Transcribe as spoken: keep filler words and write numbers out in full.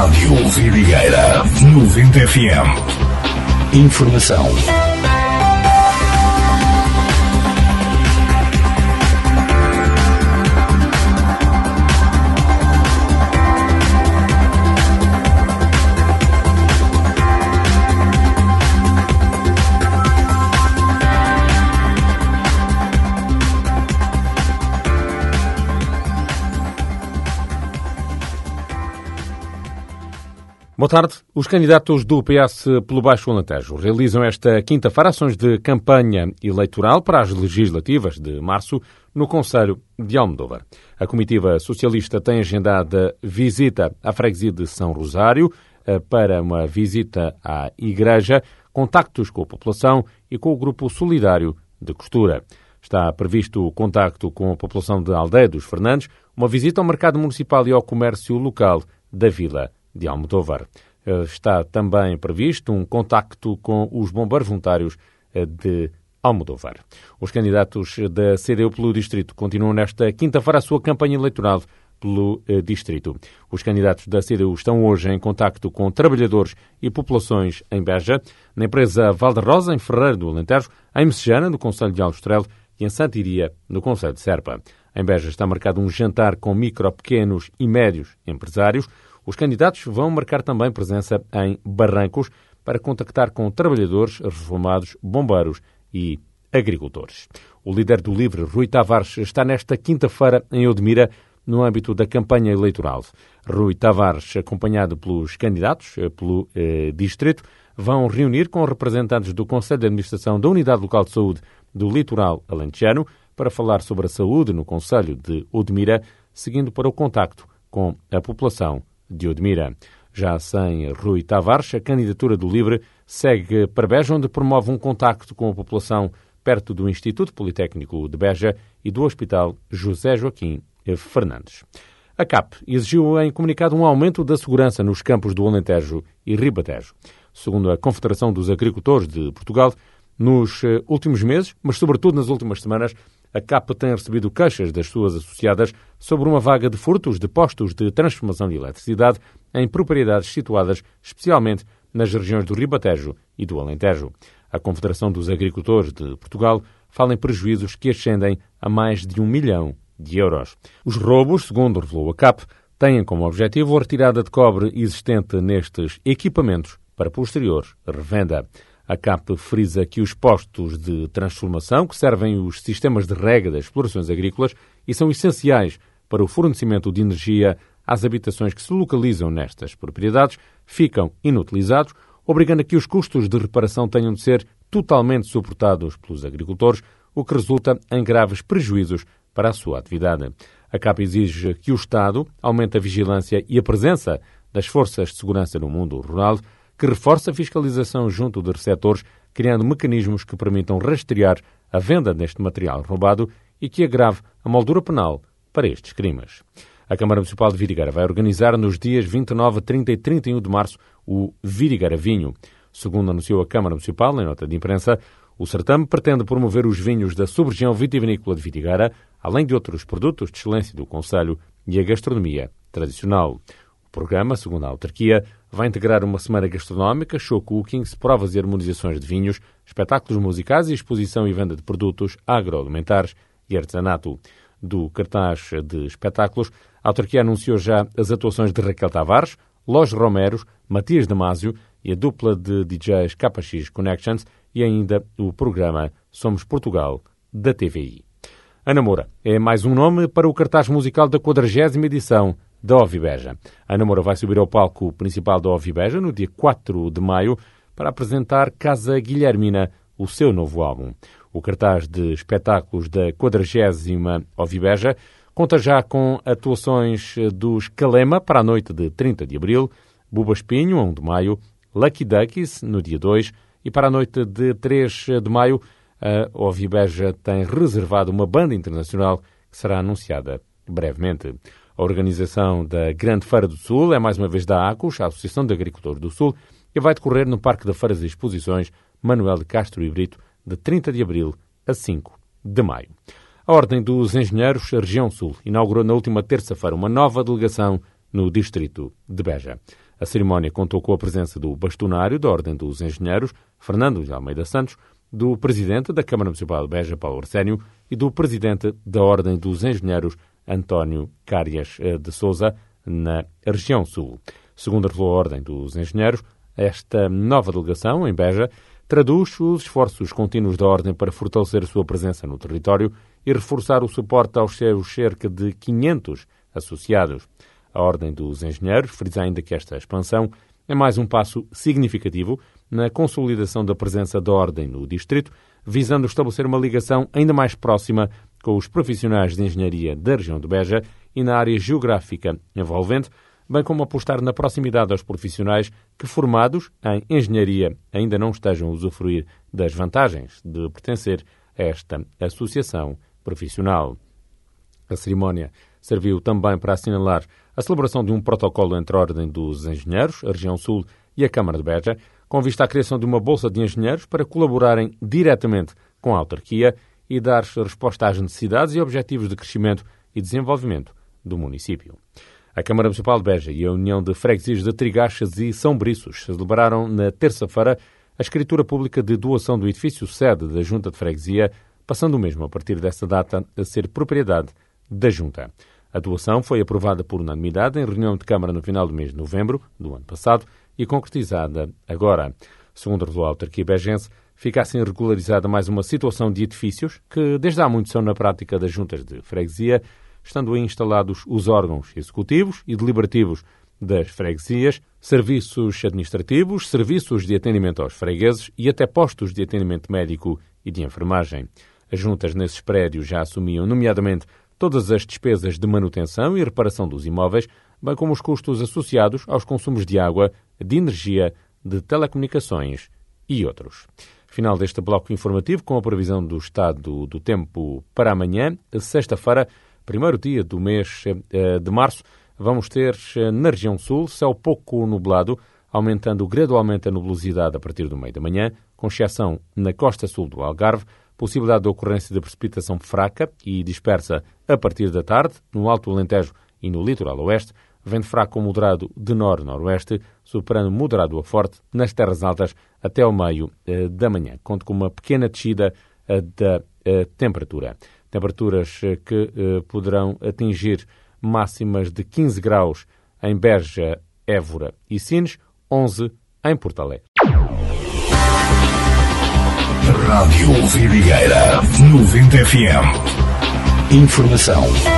Rádio Vidigueira noventa F M. Informação. Boa tarde. Os candidatos do P S pelo Baixo Alentejo realizam esta quinta-feira ações de campanha eleitoral para as legislativas de março no concelho de Almodóvar. A comitiva socialista tem agendada visita à freguesia de São Rosário para uma visita à igreja, contactos com a população e com o grupo solidário de costura. Está previsto o contacto com a população de Aldeia dos Fernandes, uma visita ao mercado municipal e ao comércio local da vila de Almodóvar. Está também previsto um contacto com os bombeiros voluntários de Almodóvar. Os candidatos da C D U pelo distrito continuam nesta quinta-feira a sua campanha eleitoral pelo distrito. Os candidatos da C D U estão hoje em contacto com trabalhadores e populações em Beja, na empresa Valderosa, em Ferreira do Alentejo, em Messejana, no concelho de Aljustrel, e em Santiria, no concelho de Serpa. Em Beja está marcado um jantar com micro, pequenos e médios empresários. Os candidatos vão marcar também presença em Barrancos para contactar com trabalhadores, reformados, bombeiros e agricultores. O líder do LIVRE, Rui Tavares, está nesta quinta-feira em Odmira, no âmbito da campanha eleitoral. Rui Tavares, acompanhado pelos candidatos pelo eh, distrito, vão reunir com representantes do Conselho de Administração da Unidade Local de Saúde do Litoral Alentejano para falar sobre a saúde no Concelho de Odmira, seguindo para o contacto com a população de Odmira. Já sem Rui Tavares, a candidatura do LIVRE segue para Beja, onde promove um contacto com a população perto do Instituto Politécnico de Beja e do Hospital José Joaquim Fernandes. A C A P exigiu em comunicado um aumento da segurança nos campos do Alentejo e Ribatejo. Segundo a Confederação dos Agricultores de Portugal, nos últimos meses, mas sobretudo nas últimas semanas, a C A P tem recebido queixas das suas associadas sobre uma vaga de furtos de postos de transformação de eletricidade em propriedades situadas especialmente nas regiões do Ribatejo e do Alentejo. A Confederação dos Agricultores de Portugal fala em prejuízos que ascendem a mais de um milhão de euros. Os roubos, segundo revelou a C A P, têm como objetivo a retirada de cobre existente nestes equipamentos para posterior revenda. A C A P frisa que os postos de transformação, que servem os sistemas de rega das explorações agrícolas e são essenciais para o fornecimento de energia às habitações que se localizam nestas propriedades, ficam inutilizados, obrigando a que os custos de reparação tenham de ser totalmente suportados pelos agricultores, o que resulta em graves prejuízos para a sua atividade. A C A P exige que o Estado aumente a vigilância e a presença das forças de segurança no mundo rural, que reforça a fiscalização junto de receptores, criando mecanismos que permitam rastrear a venda deste material roubado e que agrave a moldura penal para estes crimes. A Câmara Municipal de Vidigueira vai organizar nos dias vinte e nove, trinta e trinta e um de março o Vidigueira Vinho. Segundo anunciou a Câmara Municipal em nota de imprensa, o certame pretende promover os vinhos da sub-região vitivinícola de Vidigueira, além de outros produtos de excelência do concelho e a gastronomia tradicional. O programa, segundo a autarquia, vai integrar uma semana gastronómica, show cooking, provas e harmonizações de vinhos, espetáculos musicais e exposição e venda de produtos agroalimentares e artesanato. Do cartaz de espetáculos, a autarquia anunciou já as atuações de Raquel Tavares, Los Romeros, Matias Damasio e a dupla de D Js K X Connections e ainda o programa Somos Portugal, da T V I. Ana Moura é mais um nome para o cartaz musical da quadragésima edição da Ovibeja. Ana Moura vai subir ao palco principal da Ovibeja no dia quatro de maio para apresentar Casa Guilhermina, o seu novo álbum. O cartaz de espetáculos da quadragésima Ovibeja conta já com atuações dos Calema para a noite de trinta de abril, Buba Espinho, a um de maio, Lucky Duckies, no dia dois, e para a noite de três de maio, a Ovibeja tem reservado uma banda internacional que será anunciada brevemente. A organização da Grande Feira do Sul é mais uma vez da ACUS, a Associação de Agricultores do Sul, e vai decorrer no Parque da Feiras e Exposições Manuel de Castro e Brito, de trinta de abril a cinco de maio. A Ordem dos Engenheiros, a Região Sul, inaugurou na última terça-feira uma nova delegação no distrito de Beja. A cerimónia contou com a presença do bastonário da Ordem dos Engenheiros, Fernando de Almeida Santos, do Presidente da Câmara Municipal de Beja, Paulo Arsénio, e do Presidente da Ordem dos Engenheiros, António Cárias de Sousa, na região sul. Segundo revelou a Ordem dos Engenheiros, esta nova delegação, em Beja, traduz os esforços contínuos da Ordem para fortalecer a sua presença no território e reforçar o suporte aos seus cerca de quinhentos associados. A Ordem dos Engenheiros frisa ainda que esta expansão é mais um passo significativo na consolidação da presença da Ordem no distrito, visando estabelecer uma ligação ainda mais próxima com os profissionais de engenharia da região de Beja e na área geográfica envolvente, bem como apostar na proximidade aos profissionais que, formados em engenharia, ainda não estejam a usufruir das vantagens de pertencer a esta associação profissional. A cerimónia serviu também para assinalar a celebração de um protocolo entre a Ordem dos Engenheiros, a região sul e a Câmara de Beja, com vista à criação de uma bolsa de engenheiros para colaborarem diretamente com a autarquia e dar resposta às necessidades e objetivos de crescimento e desenvolvimento do município. A Câmara Municipal de Beja e a União de Freguesias de Trigachas e São Briços celebraram na terça-feira a escritura pública de doação do edifício sede da Junta de Freguesia, passando o mesmo a partir dessa data a ser propriedade da Junta. A doação foi aprovada por unanimidade em reunião de Câmara no final do mês de novembro do ano passado e concretizada agora. Segundo revelou a autarquia bejense, fica assim regularizada mais uma situação de edifícios que desde há muito são na prática das juntas de freguesia, estando aí instalados os órgãos executivos e deliberativos das freguesias, serviços administrativos, serviços de atendimento aos fregueses e até postos de atendimento médico e de enfermagem. As juntas nesses prédios já assumiam, nomeadamente, todas as despesas de manutenção e reparação dos imóveis, bem como os custos associados aos consumos de água, de energia, de telecomunicações e outros. Final deste bloco informativo com a previsão do estado do tempo para amanhã, sexta-feira, primeiro dia do mês de março. Vamos ter na região sul céu pouco nublado, aumentando gradualmente a nubosidade a partir do meio da manhã, com exceção na costa sul do Algarve, possibilidade de ocorrência de precipitação fraca e dispersa a partir da tarde, no Alto Alentejo e no litoral oeste, vento fraco ou moderado de norte-noroeste, superando moderado a forte nas terras altas até ao meio eh, da manhã. Conto com uma pequena descida eh, da eh, temperatura. Temperaturas eh, que eh, poderão atingir máximas de quinze graus em Beja, Évora e Sines, onze em Porto Alegre. Rádio Vidigueira noventa F M. Informação